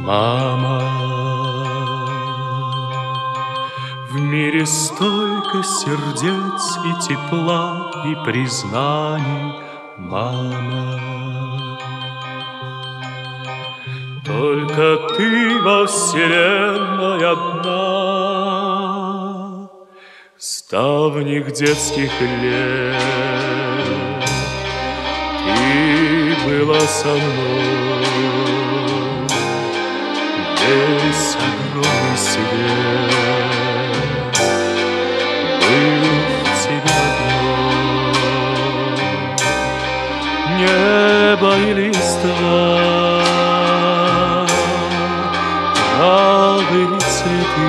Мама, в мире столько сердец и тепла, и признаний, мама. Только ты во вселенной одна, с давних детских лет ты была со мной. Весь огромный свет был в тебе одной. Небо и листва, травы и цветы,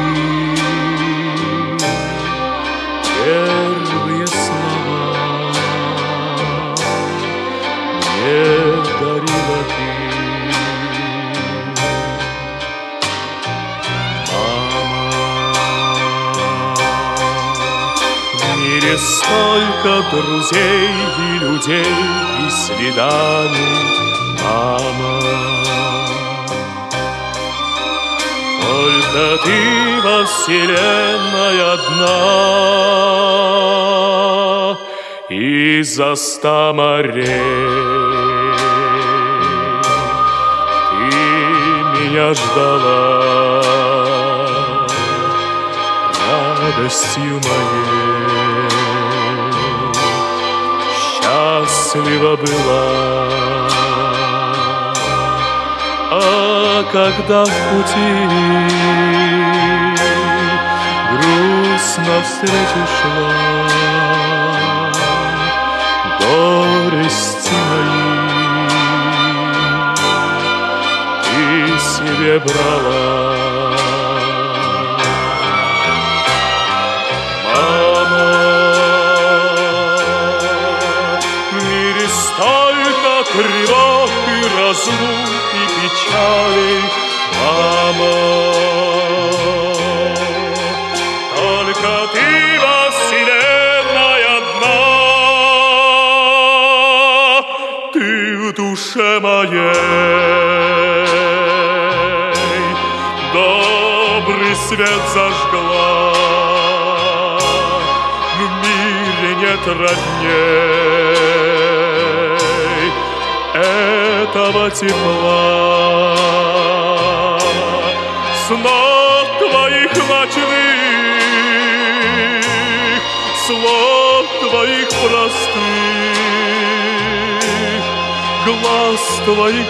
первые слова мне дарила ты. Столько друзей и людей, и свиданий, мама. Только ты во вселенной одна, и за 100 морей ты меня ждала радостью моей. Счастлива была, а когда в пути грустно встречу шла, горести мои ты себе брала. Тревог и разлук и печалей, мама. Только ты во вселенной одна, ты в душе моей добрый свет зажгла. В мире нет родней этого тепла, снов твоих ночных, слов твоих простых, глаз твоих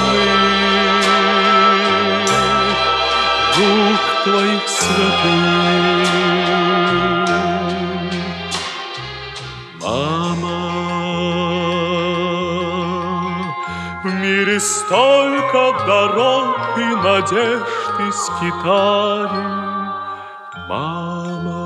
родных, рук твоих святых. Мама, в мире столько дорог и надежд и скитаний, мама.